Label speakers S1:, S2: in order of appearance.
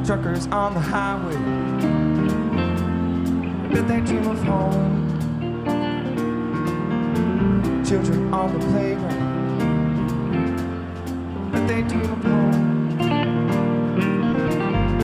S1: Truckers on the highway, but they dream of home. Children on the playground, but they dream of home.